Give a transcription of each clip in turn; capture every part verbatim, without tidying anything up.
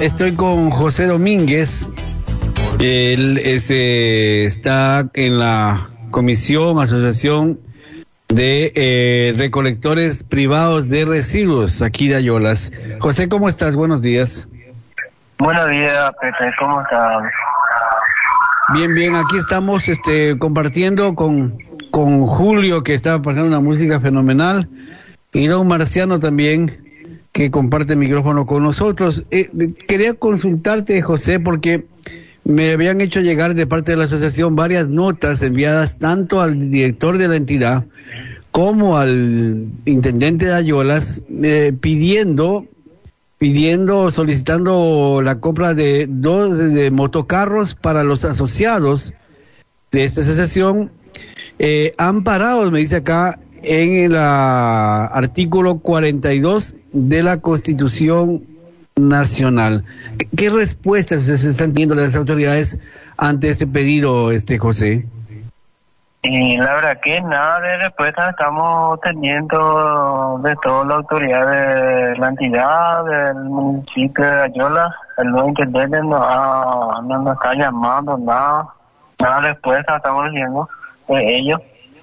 Estoy con José Domínguez. Él es, eh, está en la comisión, asociación de eh, recolectores privados de residuos aquí de Ayolas. José, ¿cómo estás? Buenos días. Buenos días, Pepe, ¿cómo estás? Bien, bien, aquí estamos este, compartiendo con, con Julio, que está pasando una música fenomenal, y don Marciano también, que comparte el micrófono con nosotros. Eh, quería consultarte, José, porque me habían hecho llegar de parte de la asociación varias notas enviadas tanto al director de la entidad como al intendente de Ayolas, eh, pidiendo, pidiendo, solicitando la compra de dos de motocarros para los asociados de esta asociación, eh, amparados, me dice acá, en el uh, artículo cuarenta y dos de la Constitución Nacional. ¿Qué, qué respuestas se están viendo las autoridades ante este pedido, este José? Y la verdad que nada de respuesta estamos teniendo de toda la autoridad de la entidad, del municipio de Ayolas. El nuevo intendente no, ha, no nos está llamando, nada, nada de respuesta estamos recibiendo de ellos.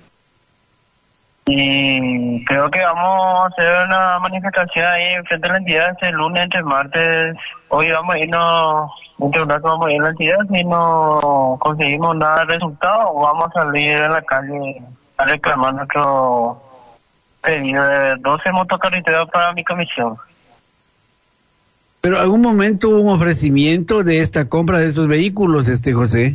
Y creo que vamos a hacer una manifestación ahí frente a la entidad este lunes, entre martes. Hoy vamos a irnos, entre un rato vamos a ir a la entidad. Si no conseguimos nada de resultado, vamos a salir a la calle a reclamar nuestro pedido de doce motocarreteros para mi comisión. Pero ¿en algún momento hubo un ofrecimiento de esta compra de estos vehículos, este José?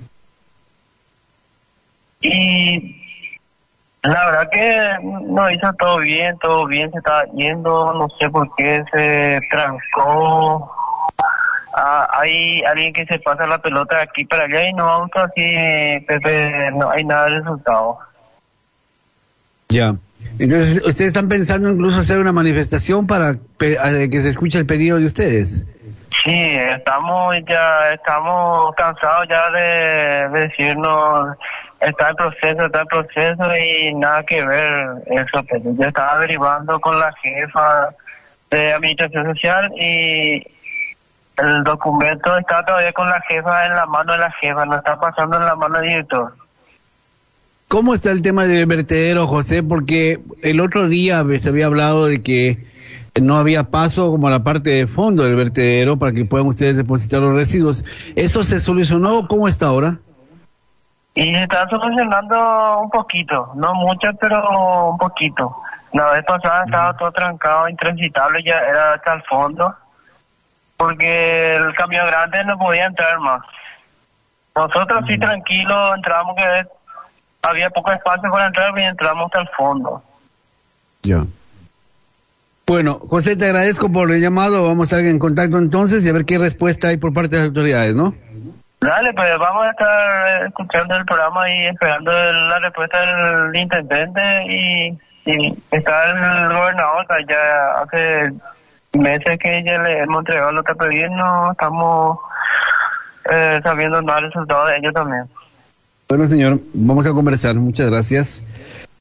Y la verdad que no hizo todo bien, todo bien, se estaba yendo, no sé por qué se trancó. Ah, hay alguien que se pasa la pelota de aquí para allá y no auto así, Pepe, no hay nada de resultado. Ya, entonces ustedes están pensando incluso hacer una manifestación para pe- que se escuche el pedido de ustedes. Sí, estamos ya, estamos cansados ya de, de decirnos, está el proceso, está el proceso y nada que ver eso. Pero yo estaba averiguando con la jefa de administración social y el documento está todavía con la jefa, en la mano de la jefa, no está pasando en la mano del director. ¿Cómo está el tema del vertedero, José? Porque el otro día se había hablado de que no había paso como a la parte de fondo del vertedero para que puedan ustedes depositar los residuos. ¿Eso se solucionó? ¿Cómo está ahora? Y se está solucionando un poquito, no mucho, pero un poquito. La vez pasada estaba todo trancado, intransitable, ya era hasta el fondo, porque el camión grande no podía entrar más. Nosotros sí tranquilos entramos, que había poco espacio para entrar y entramos hasta el fondo. Ya. Bueno, José, te agradezco por el llamado, vamos a estar en contacto entonces y a ver qué respuesta hay por parte de las autoridades, ¿no? Dale, pues vamos a estar escuchando el programa y esperando la respuesta del intendente y, y está el gobernador, que ya hace meses que ya le hemos entregado lo que pedimos, no estamos eh, sabiendo nada del resultado de ellos también. Bueno, señor, vamos a conversar, muchas gracias.